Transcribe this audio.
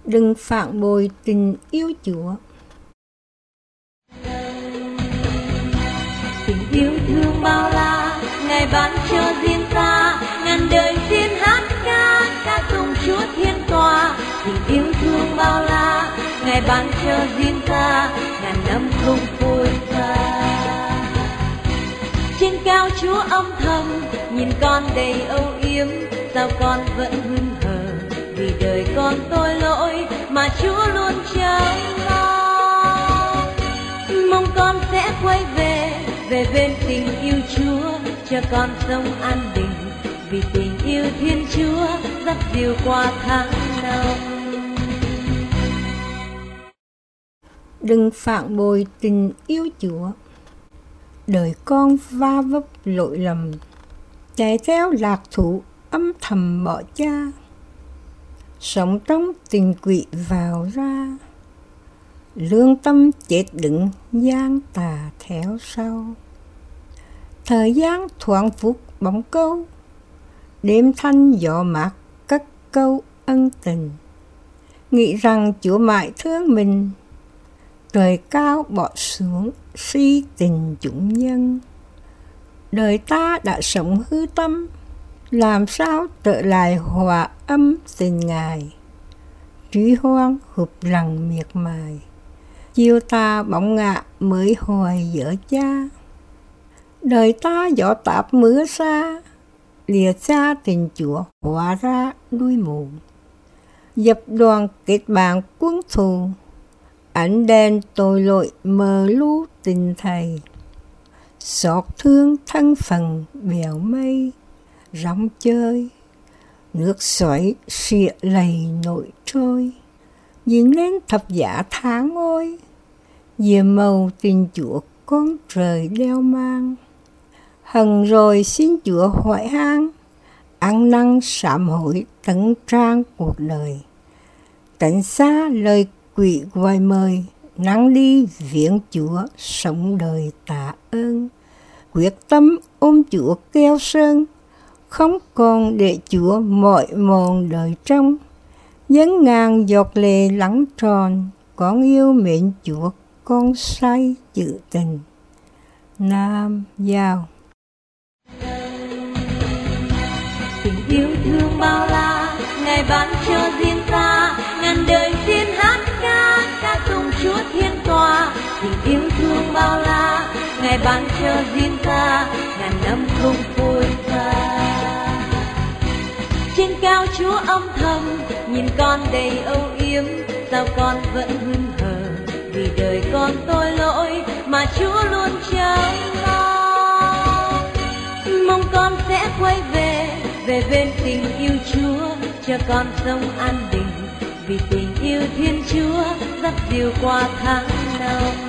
Đừng phản bội tình yêu Chúa. Tình yêu thương bao la, Ngài ban cho riêng ta, ngàn đời xin hát ca tụng Chúa thiên tòa. Tình yêu thương bao la, Ngài ban cho riêng ta, ngàn năm không phôi pha. Trên cao Chúa âm thầm, nhìn con đầy âu yếm, sao con vẫn hững hờ, vì đời con tội lỗi mà Chúa luôn chăm lo. Mong con sẽ quay về bên tình yêu Chúa, cho con sống an bình, vì tình yêu Thiên Chúa dắt dìu qua tháng năm. Đừng phản bội tình yêu Chúa. Đời con va vấp lỗi lầm, chạy theo lạc thú âm thầm bỏ cha, sống trong tình quỷ vào ra, lương tâm chết đứng gian tà theo sau. Thời gian thoáng phút bóng câu, đêm thanh gió mát cất câu ân tình, nghĩ rằng Chúa mãi thương mình, trời cao bỏ xuống si tình chúng nhân. Đời ta đã sống hư tâm, làm sao trở lại hòa âm tình Ngài. Trí hoang hụp rằng miệt mài, chiều ta bóng ngạ mới hoài dở cha. Đời ta gió táp mưa xa, lìa xa tình Chúa hóa ra đuôi mù. Dập đoàn kết bạn quân thù, ánh đèn tội lỗi mờ lu tình Thầy. Xót thương thân phận bèo mây, rong chơi, nước xoáy xịa lầy nổi trôi. Nhìn lên thập giá tháng ngôi, diệm màu tình Chúa con trời đeo mang. Hằng rồi xin Chúa hỏi han, ăn năn sám hối tấn trang cuộc đời. Tránh xa lời quỷ gọi mời, nắng đi viếng Chúa sống đời tạ ơn. Quyết tâm ôm Chúa keo sơn, không còn để Chúa mọi mòn đời trong. Dấn ngàn giọt lệ lắng tròn, con yêu mến Chúa, con say chữ tình. Nam Giao. Tình yêu thương bao la, Ngài ban cho riêng ta, ngàn đời xin hát ca tụng Chúa thiên tòa. Tình yêu thương bao la, Ngài ban cho riêng ta, ngàn năm không phôi pha. Trên cao Chúa âm thầm, nhìn con đầy âu yếm, sao con vẫn hững hờ, vì đời con tội lỗi mà Chúa luôn chăm lo. Mong con sẽ quay về bên tình yêu Chúa, cho con sống an bình, vì tình yêu Thiên Chúa dắt dìu qua tháng năm.